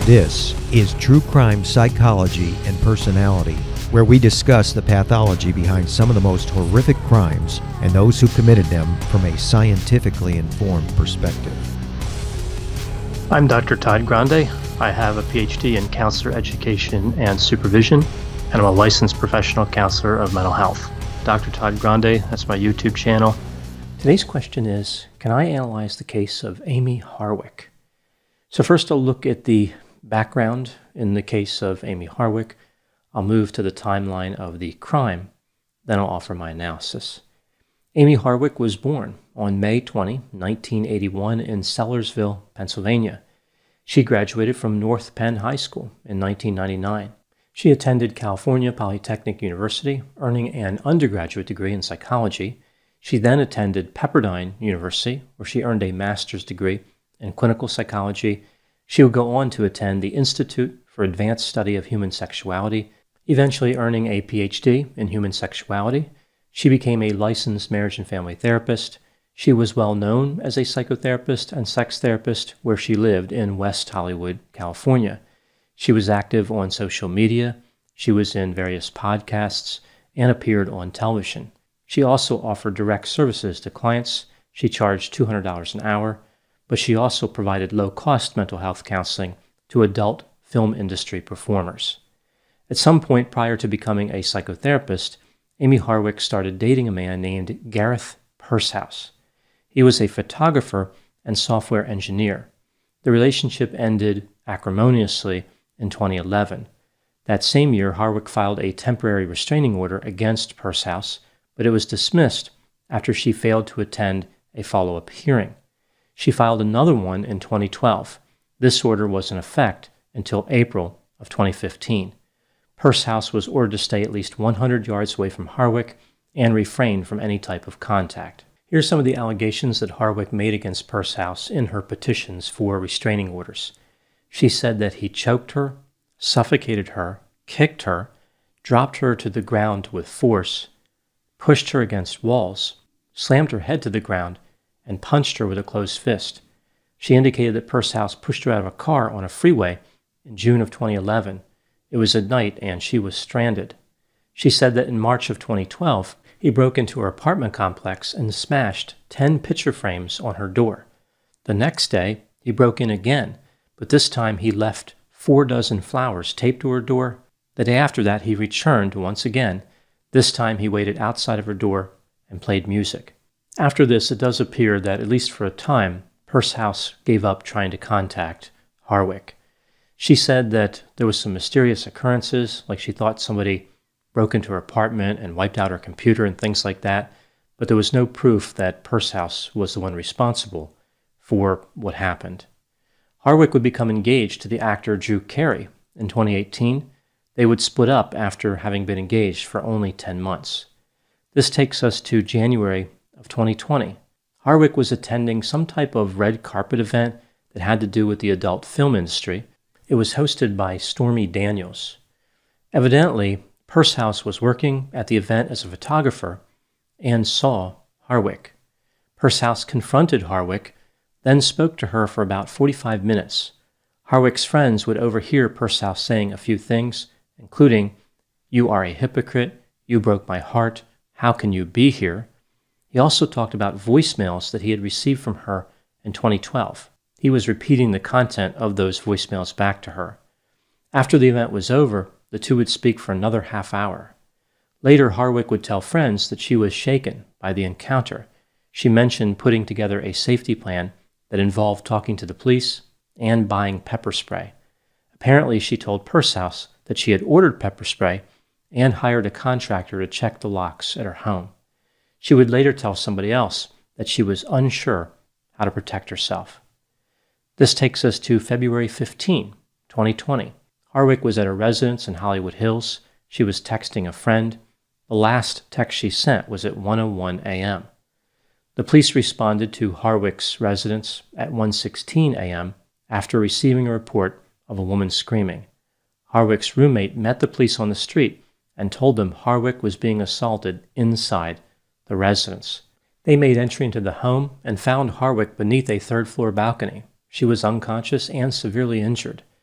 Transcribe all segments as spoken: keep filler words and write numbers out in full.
This is True Crime Psychology and Personality, where we discuss the pathology behind some of the most horrific crimes and those who committed them from a scientifically informed perspective. I'm Doctor Todd Grande. I have a P H D in counselor education and supervision, and I'm a licensed professional counselor of mental health. Doctor Todd Grande, that's my YouTube channel. Today's question is, can I analyze the case of Amy Harwick? So first I'll look at the background in the case of Amy Harwick. I'll move to the timeline of the crime, then I'll offer my analysis. Amy Harwick was born on May twentieth, nineteen eighty-one in Sellersville, Pennsylvania. She graduated from North Penn High School in nineteen ninety-nine. She attended California Polytechnic University, earning an undergraduate degree in psychology. She then attended Pepperdine University, where she earned a master's degree in clinical psychology. She would go on to attend the Institute for Advanced Study of Human Sexuality, eventually earning a P H D in human sexuality. She became a licensed marriage and family therapist. She was well known as a psychotherapist and sex therapist where she lived in West Hollywood, California. She was active on social media. She was in various podcasts and appeared on television. She also offered direct services to clients. She charged two hundred dollars an hour, but she also provided low-cost mental health counseling to adult film industry performers. At some point prior to becoming a psychotherapist, Amy Harwick started dating a man named Gareth Pershouse. He was a photographer and software engineer. The relationship ended acrimoniously in twenty eleven. That same year, Harwick filed a temporary restraining order against Pershouse, but it was dismissed after she failed to attend a follow-up hearing. She filed another one in twenty twelve. This order was in effect until April of twenty fifteen. Pershouse was ordered to stay at least one hundred yards away from Harwick and refrain from any type of contact. Here are some of the allegations that Harwick made against Pershouse in her petitions for restraining orders. She said that he choked her, suffocated her, kicked her, dropped her to the ground with force, pushed her against walls, slammed her head to the ground, and punched her with a closed fist. She indicated that Pershouse pushed her out of a car on a freeway in June of twenty eleven. It was at night and she was stranded. She said that in March of twenty twelve, he broke into her apartment complex and smashed ten picture frames on her door. The next day, he broke in again, but this time he left four dozen flowers taped to her door. The day after that, he returned once again. This time he waited outside of her door and played music. After this, it does appear that, at least for a time, Pershouse gave up trying to contact Harwick. She said that there was some mysterious occurrences, like she thought somebody broke into her apartment and wiped out her computer and things like that, but there was no proof that Pershouse was the one responsible for what happened. Harwick would become engaged to the actor Drew Carey in twenty eighteen. They would split up after having been engaged for only ten months. This takes us to January of twenty twenty. Harwick was attending some type of red carpet event that had to do with the adult film industry. It was hosted by Stormy Daniels. Evidently, Pershouse was working at the event as a photographer and saw Harwick. Pershouse confronted Harwick, then spoke to her for about forty-five minutes. Harwick's friends would overhear Pershouse saying a few things, including, "You are a hypocrite, you broke my heart, how can you be here?" He also talked about voicemails that he had received from her in twenty twelve. He was repeating the content of those voicemails back to her. After the event was over, the two would speak for another half hour. Later, Harwick would tell friends that she was shaken by the encounter. She mentioned putting together a safety plan that involved talking to the police and buying pepper spray. Apparently, she told Pershouse that she had ordered pepper spray and hired a contractor to check the locks at her home. She would later tell somebody else that she was unsure how to protect herself. This takes us to February fifteenth, twenty twenty. Harwick was at her residence in Hollywood Hills. She was texting a friend. The last text she sent was at one oh one a.m. The police responded to Harwick's residence at one sixteen a.m. after receiving a report of a woman screaming. Harwick's roommate met the police on the street and told them Harwick was being assaulted inside the residence. They made entry into the home and found Harwick beneath a third-floor balcony. She was unconscious and severely injured.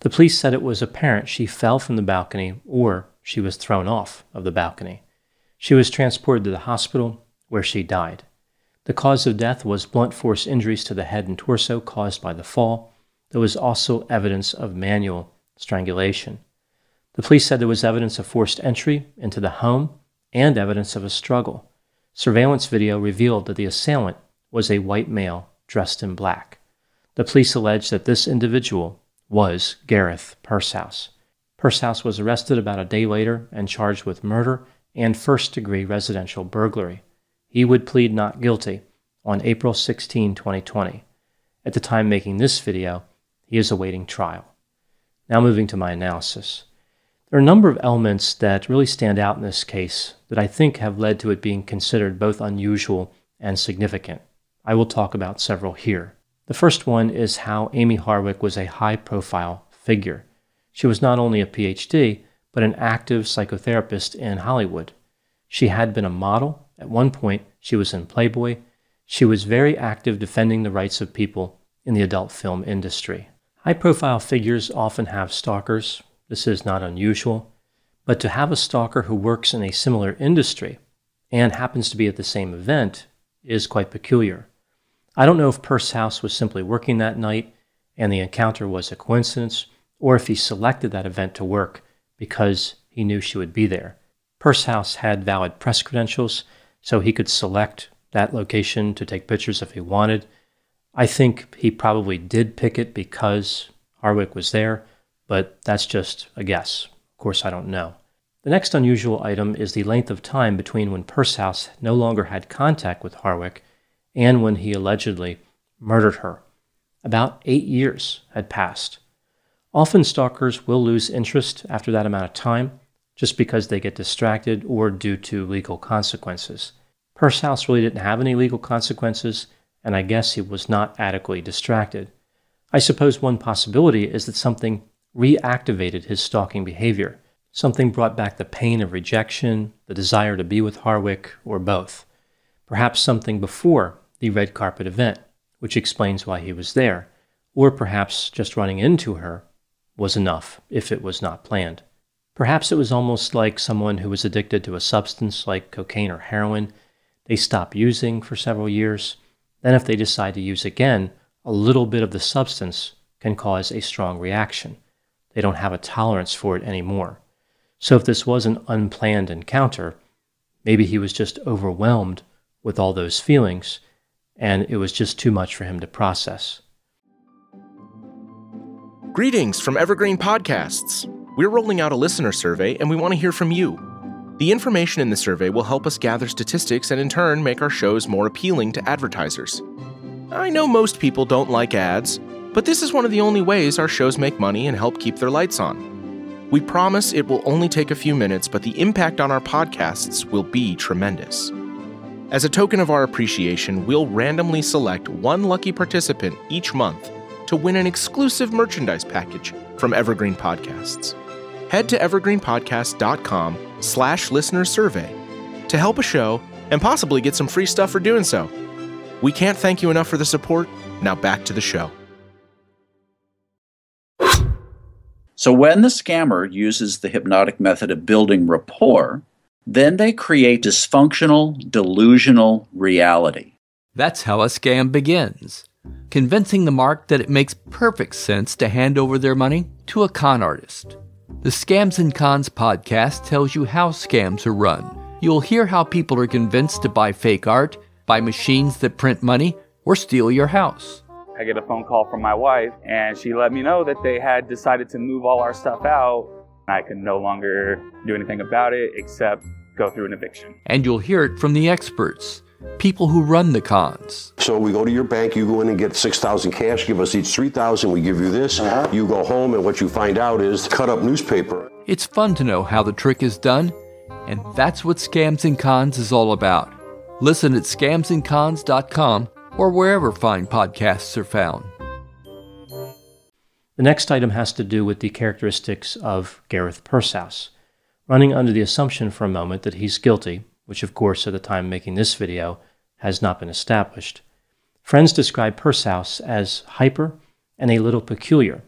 The police said it was apparent she fell from the balcony or she was thrown off of the balcony. She was transported to the hospital where she died. The cause of death was blunt force injuries to the head and torso caused by the fall. There was also evidence of manual strangulation. The police said there was evidence of forced entry into the home and evidence of a struggle. Surveillance video revealed that the assailant was a white male dressed in black. The police alleged that this individual was Gareth Pursehouse. Pursehouse was arrested about a day later and charged with murder and first-degree residential burglary. He would plead not guilty on April sixteenth, twenty twenty. At the time making this video, he is awaiting trial. Now moving to my analysis. There are a number of elements that really stand out in this case that I think have led to it being considered both unusual and significant. I will talk about several here. The first one is how Amy Harwick was a high-profile figure. She was not only a P H D, but an active psychotherapist in Hollywood. She had been a model. At one point, she was in Playboy. She was very active defending the rights of people in the adult film industry. High-profile figures often have stalkers. This is not unusual. But to have a stalker who works in a similar industry and happens to be at the same event is quite peculiar. I don't know if Pursehouse was simply working that night and the encounter was a coincidence, or if he selected that event to work because he knew she would be there. Pursehouse had valid press credentials, so he could select that location to take pictures if he wanted. I think he probably did pick it because Harwick was there, but that's just a guess. Of course, I don't know. The next unusual item is the length of time between when Pursehouse no longer had contact with Harwick and when he allegedly murdered her. About eight years had passed. Often stalkers will lose interest after that amount of time, just because they get distracted or due to legal consequences. Pursehouse really didn't have any legal consequences, and I guess he was not adequately distracted. I suppose one possibility is that something reactivated his stalking behavior. Something brought back the pain of rejection, the desire to be with Harwick, or both. Perhaps something before the red carpet event, which explains why he was there, or perhaps just running into her was enough if it was not planned. Perhaps it was almost like someone who was addicted to a substance like cocaine or heroin. They stop using for several years. Then if they decide to use again, a little bit of the substance can cause a strong reaction. They don't have a tolerance for it anymore. So if this was an unplanned encounter, maybe he was just overwhelmed with all those feelings, and it was just too much for him to process. Greetings from Evergreen Podcasts. We're rolling out a listener survey, and we want to hear from you. The information in the survey will help us gather statistics and in turn make our shows more appealing to advertisers. I know most people don't like ads, but this is one of the only ways our shows make money and help keep their lights on. We promise it will only take a few minutes, but the impact on our podcasts will be tremendous. As a token of our appreciation, we'll randomly select one lucky participant each month to win an exclusive merchandise package from Evergreen Podcasts. Head to evergreenpodcast.com slash listener survey to help a show and possibly get some free stuff for doing so. We can't thank you enough for the support. Now back to the show. So when the scammer uses the hypnotic method of building rapport, then they create dysfunctional, delusional reality. That's how a scam begins. Convincing the mark that it makes perfect sense to hand over their money to a con artist. The Scams and Cons podcast tells you how scams are run. You'll hear how people are convinced to buy fake art, buy machines that print money, or steal your house. I get a phone call from my wife, and she let me know that they had decided to move all our stuff out. I could no longer do anything about it except go through an eviction. And you'll hear it from the experts. People who run the cons. So we go to your bank, you go in and get six thousand cash, give us each three thousand, we give you this. Uh-huh. You go home and what you find out is cut up newspaper. It's fun to know how the trick is done, and that's what Scams and Cons is all about. Listen at scams and cons dot com or wherever fine podcasts are found. The next item has to do with the characteristics of Gareth Pursehouse. Running under the assumption for a moment that he's guilty, which of course at the time making this video has not been established. Friends describe Pursehouse as hyper and a little peculiar.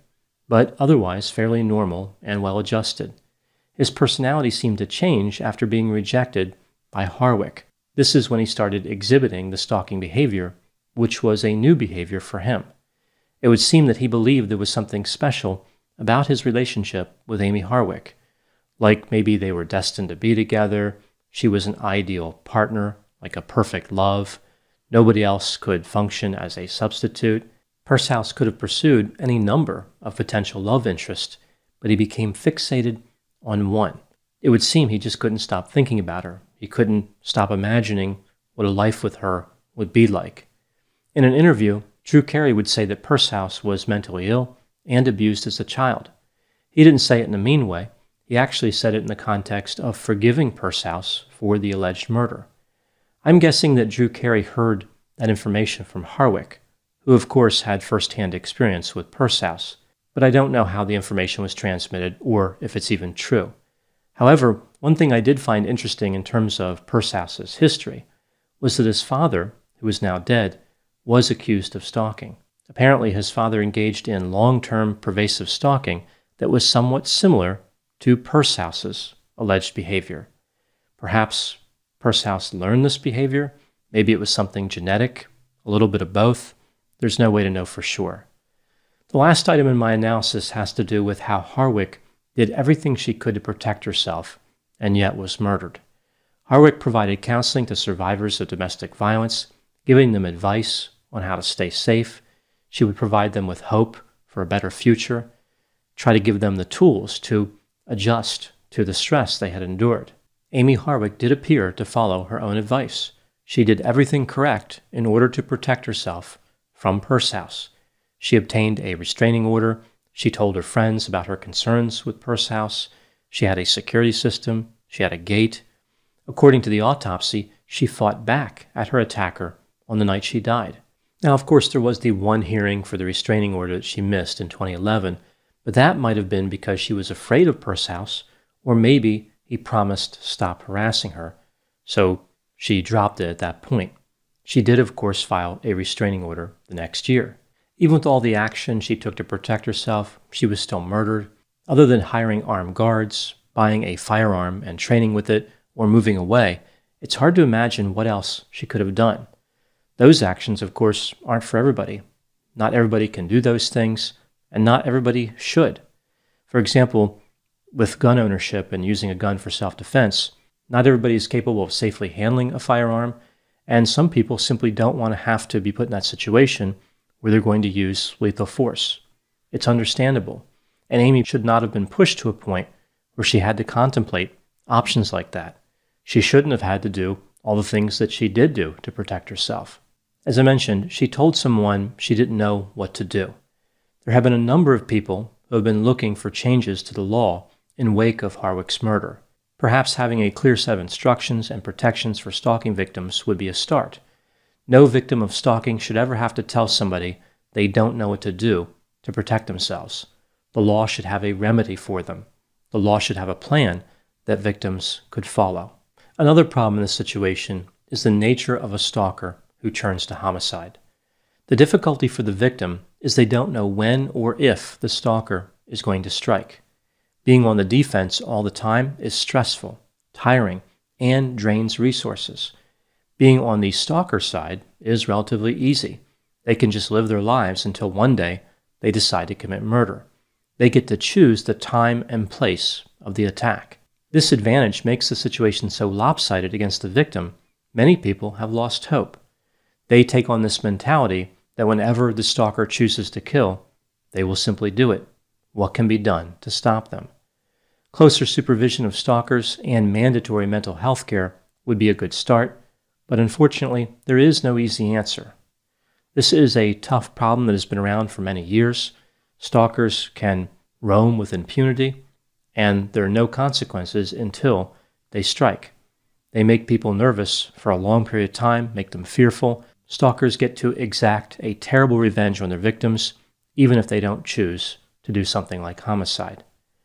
but otherwise fairly normal and well-adjusted. His personality seemed to change after being rejected by Harwick. This is when he started exhibiting the stalking behavior, which was a new behavior for him. It would seem that he believed there was something special about his relationship with Amy Harwick, like maybe they were destined to be together, she was an ideal partner, like a perfect love, nobody else could function as a substitute. Pursehouse could have pursued any number of potential love interests, but he became fixated on one. It would seem he just couldn't stop thinking about her. He couldn't stop imagining what a life with her would be like. In an interview, Drew Carey would say that Pursehouse was mentally ill and abused as a child. He didn't say it in a mean way. He actually said it in the context of forgiving Pursehouse for the alleged murder. I'm guessing that Drew Carey heard that information from Harwick, who of course had first-hand experience with Pursehouse, but I don't know how the information was transmitted or if it's even true. However, one thing I did find interesting in terms of Purshouse's history was that his father, who is now dead, was accused of stalking. Apparently, his father engaged in long-term pervasive stalking that was somewhat similar to Purshouse's alleged behavior. Perhaps Pursehouse learned this behavior. Maybe it was something genetic, a little bit of both. There's no way to know for sure. The last item in my analysis has to do with how Harwick did everything she could to protect herself and yet was murdered. Harwick provided counseling to survivors of domestic violence, giving them advice on how to stay safe. She would provide them with hope for a better future, try to give them the tools to adjust to the stress they had endured. Amy Harwick did appear to follow her own advice. She did everything correct in order to protect herself from Pursehouse. She obtained a restraining order. She told her friends about her concerns with Pursehouse. She had a security system. She had a gate. According to the autopsy, she fought back at her attacker on the night she died. Now, of course, there was the one hearing for the restraining order that she missed in twenty eleven, but that might have been because she was afraid of Pursehouse, or maybe he promised to stop harassing her, so she dropped it at that point. She did, of course, file a restraining order the next year. Even with all the action she took to protect herself, she was still murdered. Other than hiring armed guards, buying a firearm and training with it, or moving away, it's hard to imagine what else she could have done. Those actions, of course, aren't for everybody. Not everybody can do those things, and not everybody should. For example, with gun ownership and using a gun for self-defense, not everybody is capable of safely handling a firearm, and some people simply don't want to have to be put in that situation where they're going to use lethal force. It's understandable, and Amy should not have been pushed to a point where she had to contemplate options like that. She shouldn't have had to do all the things that she did do to protect herself. As I mentioned, she told someone she didn't know what to do. There have been a number of people who have been looking for changes to the law in wake of Harwick's murder. Perhaps having a clear set of instructions and protections for stalking victims would be a start. No victim of stalking should ever have to tell somebody they don't know what to do to protect themselves. The law should have a remedy for them. The law should have a plan that victims could follow. Another problem in this situation is the nature of a stalker who turns to homicide. The difficulty for the victim is they don't know when or if the stalker is going to strike. Being on the defense all the time is stressful, tiring, and drains resources. Being on the stalker side is relatively easy. They can just live their lives until one day they decide to commit murder. They get to choose the time and place of the attack. This advantage makes the situation so lopsided against the victim, many people have lost hope. They take on this mentality that whenever the stalker chooses to kill, they will simply do it. What can be done to stop them? Closer supervision of stalkers and mandatory mental health care would be a good start, but unfortunately, there is no easy answer. This is a tough problem that has been around for many years. Stalkers can roam with impunity, and there are no consequences until they strike. They make people nervous for a long period of time, make them fearful. Stalkers get to exact a terrible revenge on their victims, even if they don't choose to do something like homicide.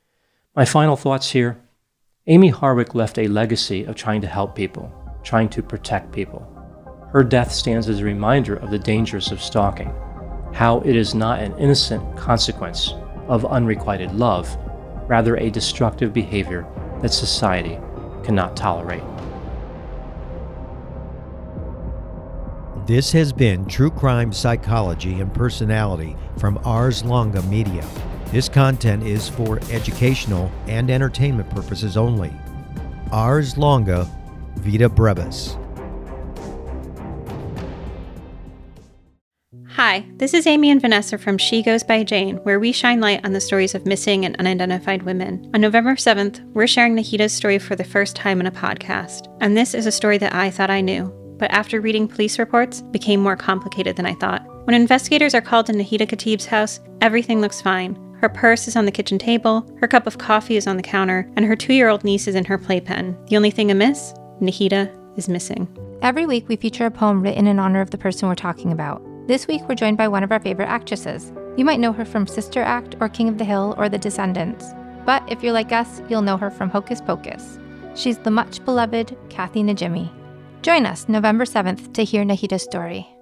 My final thoughts here. Amy Harwick left a legacy of trying to help people, trying to protect people. Her death stands as a reminder of the dangers of stalking, how it is not an innocent consequence of unrequited love, rather a destructive behavior that society cannot tolerate. This has been True Crime Psychology and Personality from Ars Longa Media. This content is for educational and entertainment purposes only. Ars Longa, Vita Brevis. Hi, this is Amy and Vanessa from She Goes by Jane, where we shine light on the stories of missing and unidentified women. On November seventh, we're sharing Nahita's story for the first time in a podcast. And this is a story that I thought I knew, but after reading police reports, became more complicated than I thought. When investigators are called to Nahita Khatib's house, everything looks fine. Her purse is on the kitchen table, her cup of coffee is on the counter, and her two-year-old niece is in her playpen. The only thing amiss? Nahita is missing. Every week, we feature a poem written in honor of the person we're talking about. This week, we're joined by one of our favorite actresses. You might know her from Sister Act or King of the Hill or The Descendants. But if you're like us, you'll know her from Hocus Pocus. She's the much-beloved Kathy Najimy. Join us November seventh to hear Nahita's story.